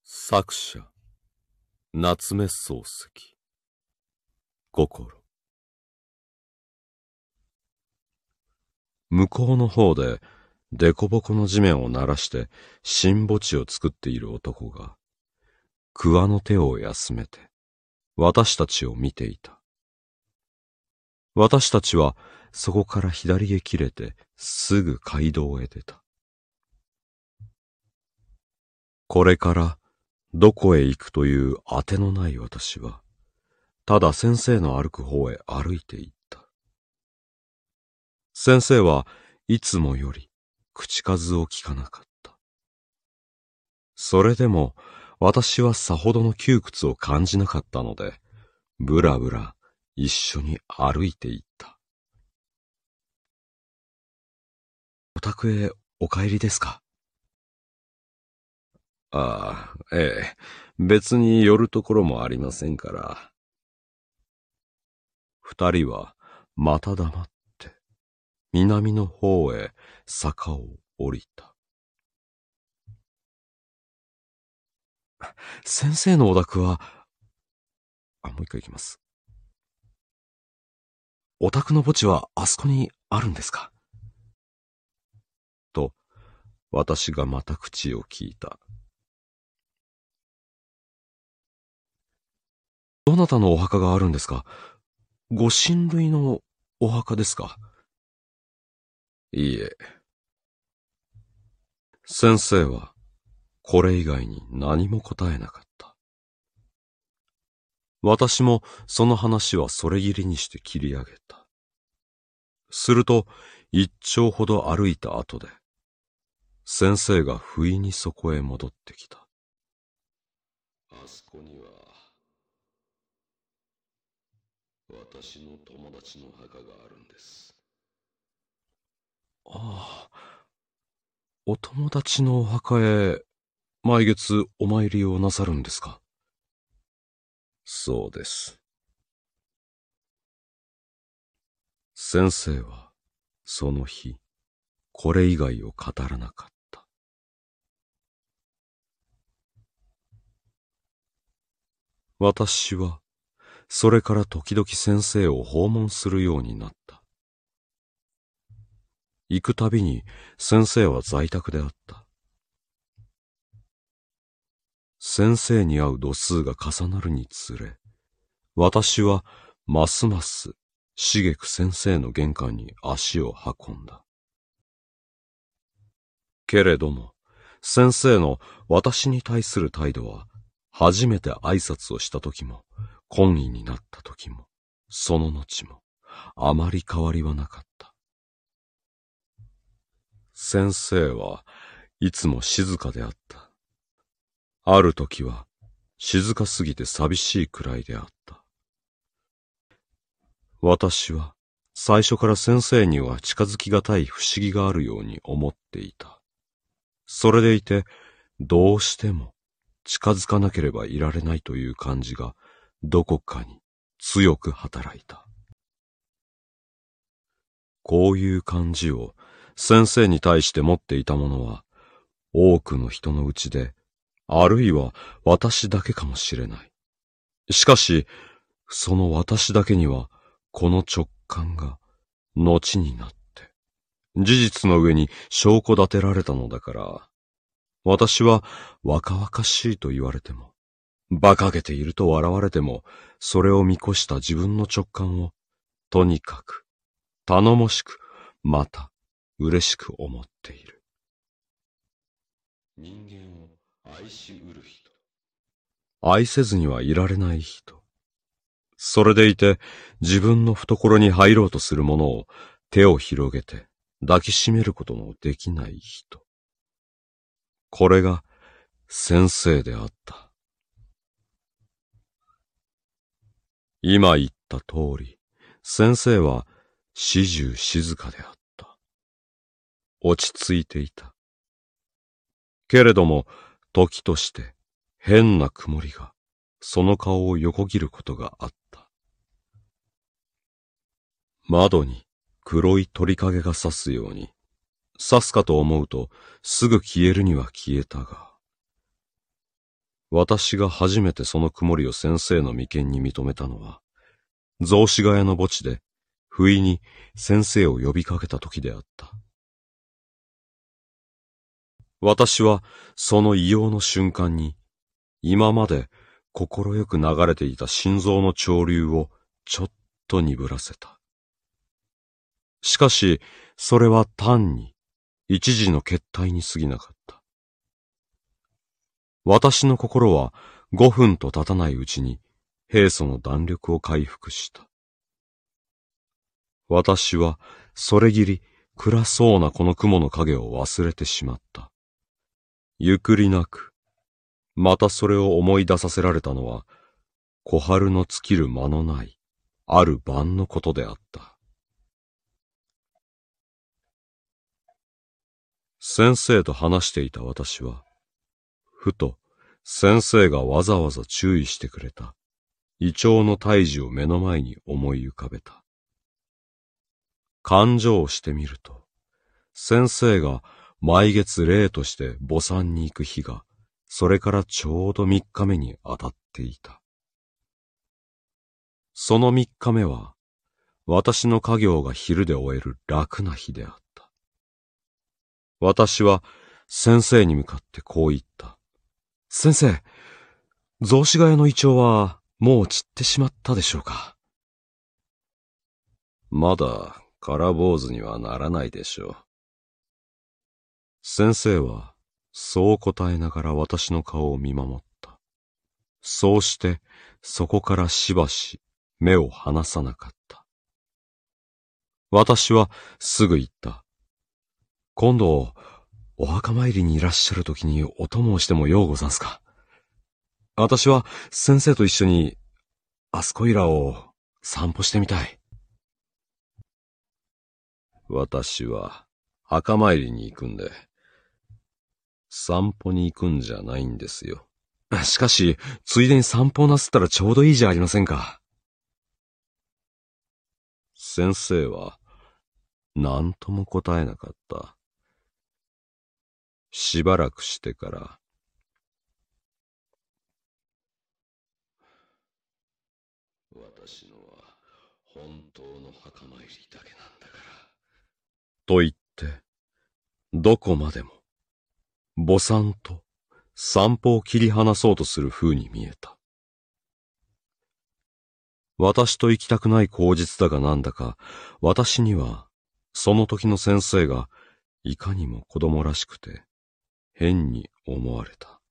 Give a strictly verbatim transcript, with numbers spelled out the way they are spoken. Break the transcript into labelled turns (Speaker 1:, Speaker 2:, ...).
Speaker 1: 作者、夏目漱石。心。向こうの方で、でこぼこの地面を鳴らして、新墓地を作っている男が、桑の手を休めて、私たちを見ていた。私たちは、そこから左へ切れて、すぐ街道へ出た。これから、どこへ行くというあてのない私は、ただ先生の歩く方へ歩いて行った。先生はいつもより口数を聞かなかった。それでも私はさほどの窮屈を感じなかったので、ぶらぶら一緒に歩いて行った。お宅へお帰りですか？ああ、ええ。別に寄るところもありませんから。二人はまた黙って南の方へ坂を降りた。先生のお宅は、あ、もう一回行きます。お宅の墓地はあそこにあるんですか？と、私がまた口を聞いた。どなたのお墓があるんですか？ご親類のお墓ですか？いいえ。先生は、これ以外に何も答えなかった。私もその話はそれぎりにして切り上げた。すると、一丁ほど歩いた後で、先生が不意にそこへ戻ってきた。あそこには、私の友達の墓があるんです。ああ、お友達のお墓へ、毎月お参りをなさるんですか？そうです。先生は、その日、これ以外を語らなかった。私は、それから時々先生を訪問するようになった。行くたびに先生は在宅であった。先生に会う度数が重なるにつれ、私はますます茂く先生の玄関に足を運んだ。けれども、先生の私に対する態度は、初めて挨拶をした時も、懇意になった時も、その後も、あまり変わりはなかった。先生はいつも静かであった。ある時は、静かすぎて寂しいくらいであった。私は、最初から先生には近づきがたい不思議があるように思っていた。それでいて、どうしても近づかなければいられないという感じがどこかに強く働いた。こういう感じを先生に対して持っていた者は多くの人のうちで、あるいは私だけかもしれない。しかし、その私だけにはこの直感が後になって、事実の上に証拠立てられたのだから、私は若々しいと言われても、馬鹿げていると笑われても、それを見越した自分の直感を、とにかく、頼もしく、また、嬉しく思っている。人間を愛しうる人。愛せずにはいられない人。それでいて、自分の懐に入ろうとする者を手を広げて抱きしめることのできない人。これが先生であった。今言った通り、先生は始終静かであった。落ち着いていた。けれども、時として変な曇りがその顔を横切ることがあった。窓に黒い鳥影が差すように、差すかと思うとすぐ消えるには消えたが、 私が初めてその曇りを先生の眉間に認めたのは、雑司ヶ谷の墓地で、不意に先生を呼びかけた時であった。私はその異様の瞬間に、今まで心よく流れていた心臓の潮流をちょっと鈍らせた。しかし、それは単に一時の決体に過ぎなかった。私の心は五分と経たないうちに平素の弾力を回復した。私はそれぎり暗そうなこの雲の影を忘れてしまった。ゆくりなく、またそれを思い出させられたのは、小春の尽きる間のない、ある晩のことであった。先生と話していた私は、ふと先生がわざわざ注意してくれた、イチョウの胎児を目の前に思い浮かべた。勘定をしてみると、先生が毎月例として墓参に行く日が、それからちょうど三日目に当たっていた。その三日目は、私の家業が昼で終える楽な日であった。私は先生に向かってこう言った。先生、雑司ヶ谷のイチョウはもう散ってしまったでしょうか。まだ空坊主にはならないでしょう。先生はそう答えながら私の顔を見守った。そうしてそこからしばし目を離さなかった。私はすぐ言った。今度、お墓参りにいらっしゃるときにお供をしてもようござんすか。私は先生と一緒にあそこいらを散歩してみたい。私は墓参りに行くんで、散歩に行くんじゃないんですよ。しかし、ついでに散歩なすったらちょうどいいじゃありませんか。先生は何とも答えなかった。しばらくしてから、私のは本当の墓参りだけなんだから。と言って、どこまでも、墓参と散歩を切り離そうとする風に見えた。私と行きたくない口実だがなんだか、私には、その時の先生が、いかにも子供らしくて、変に思われた。